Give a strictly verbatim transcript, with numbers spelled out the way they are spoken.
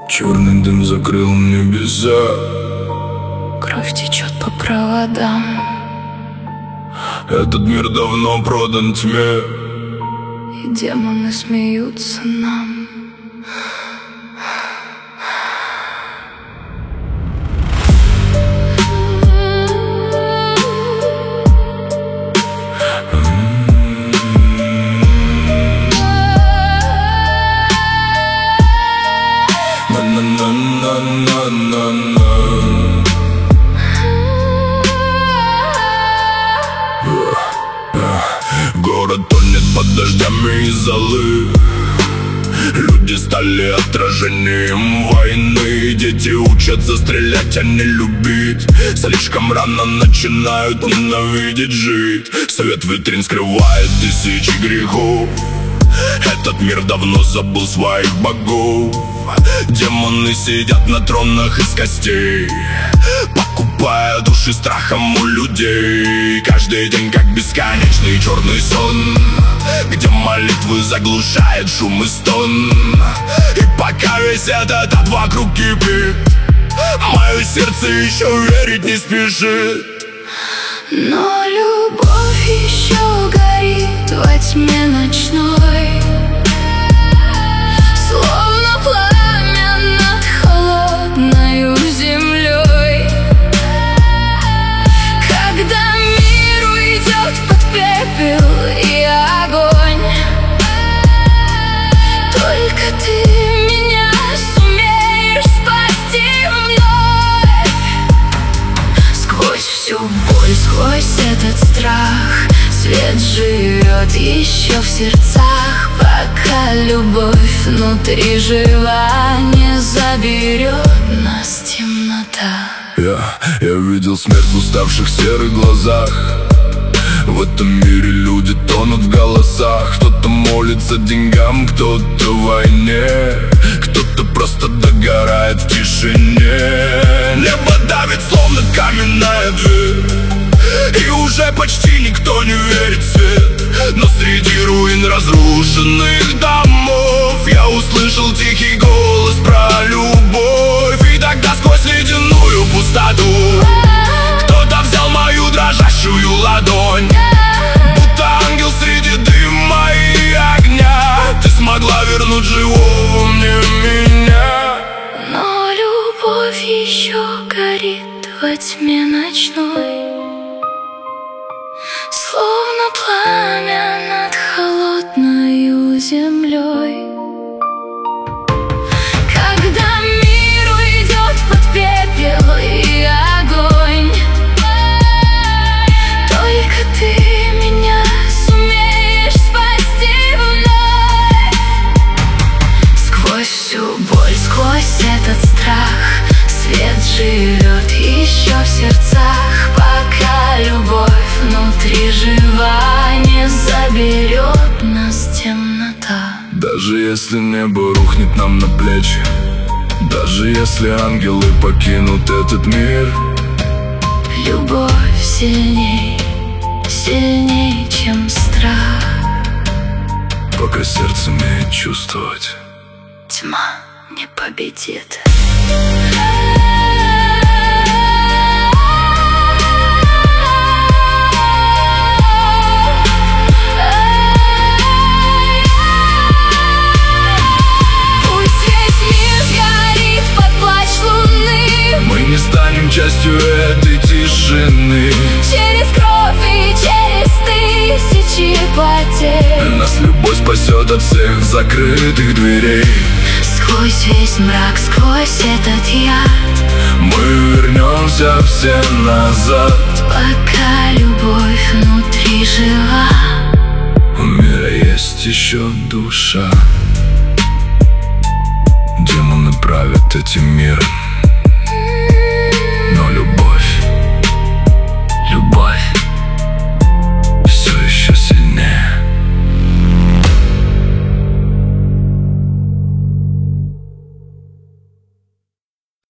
Черный дым закрыл небеса. Кровь течет по проводам. Этот мир давно продан тьме, И демоны смеются нам. Город тонет под дождями и золы. Люди стали отражением войны. Дети учатся стрелять, а не любить. Слишком рано начинают ненавидеть жить. Свет витрин скрывает тысячи грехов. Этот мир давно забыл своих богов. Демоны сидят на тронах из костей, покупая души страхом у людей. Каждый день как бесконечный черный сон, где молитвы заглушает шум и стон. И пока весь этот ад вокруг кипит, мое сердце еще верить не спешит. Но любовь еще горит во тьме ночной, словно пламя над холодною землей. Когда мир уйдет под пепел и огонь, только ты меня сумеешь спасти вновь. Сквозь всю боль, сквозь этот страх, свет живет еще в сердцах. Пока любовь внутри жива, не заберет нас темнота. Я, я видел смерть в уставших серых глазах. В этом мире люди тонут в голосах. Кто-то молится деньгам, кто-то войне, кто-то просто догорает в тишине. Небо давит, словно каменная дверь, и уже почти никто не верит в свет. Но среди руин разрушенных домов я услышал тихий голос про любовь. И тогда сквозь ледяную пустоту кто-то взял мою дрожащую ладонь, будто ангел среди дыма и огня. Ты смогла вернуть живого мне меня. Но любовь еще горит во тьме ночной, словно пламя над холодною землей. Когда мир уйдет под пепел и огонь, только ты меня сумеешь спасти вновь. Сквозь всю боль, сквозь этот страх, свет живет еще в сердцах. Пока любовь внутри жива, не заберет нас темнота. Даже если небо рухнет нам на плечи, даже если ангелы покинут этот мир, любовь сильней, сильней, чем страх. пока сердце умеет чувствовать, Тьма не победит. мы не станем частью этой тишины. Через кровь и через тысячи потерь Нас любовь спасет от всех закрытых дверей. сквозь весь мрак, сквозь этот яд Мы вернемся все назад. Пока любовь внутри жива, У мира есть еще душа. Демоны правят этим миром.